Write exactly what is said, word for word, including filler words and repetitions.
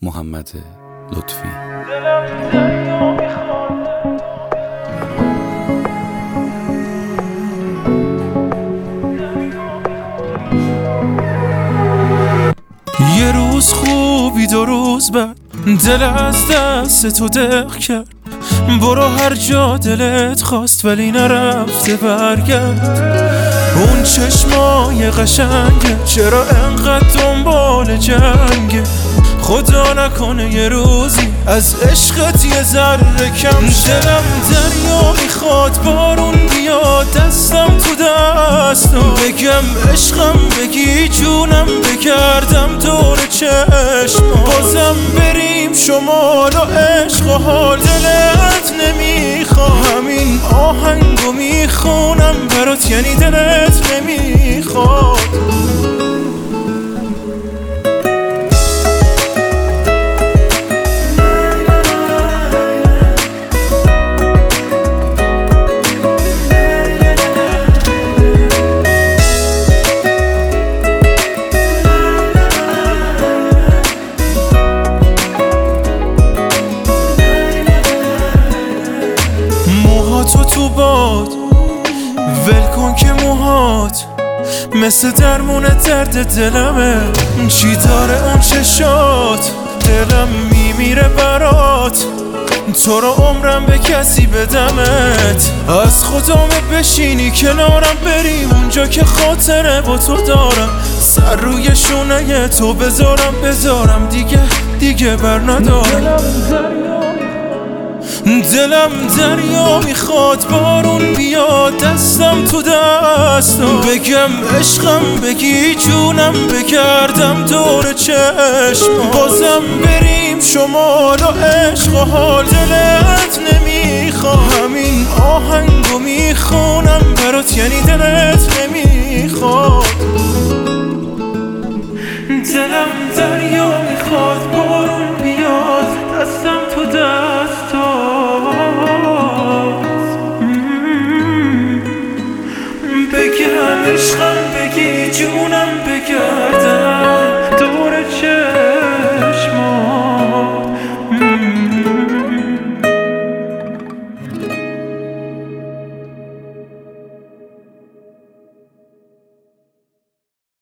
محمد لطفی. یه روز خوبی دو روز بعد دل از دست تو دق کرد. برو هر جا دلت خواست ولی نرفته برگرد. اون چشمای قشنگه چرا انقدر دنبال جنگه؟ خدا نکنه یه روزی از عشقت یه ذره کم شه. دلم دریا میخواد بارون بیاد دستم تو دستم، بگم عشقم بگی جونم بگردم دور چشم. بازم بریم شمال و عشق و حال دلت نمیخواد. همین آهنگو میخونم برات یعنی دلت نمیخواد. موهاتو تو باد ول کن که موهات مثل درمون درد دلمه. چی داره اون چشات؟ دلم میمیره برات. تو رو عمرم به کسی بدمت، از خدامه بشینی کنارم بریم اونجا که خاطره با تو دارم. سر روی شونه تو بذارم بذارم دیگه دیگه بر ندارم. دلم دریا میخواد بارون بیاد دستم تو دستم، بگم عشقم بگی جونم بگردم دور چشم. بازم بریم شمال و عشق و حال دلت نمیخواد. همین آهنگو میخونم برات یعنی دلت نمیخواد. دلم دریا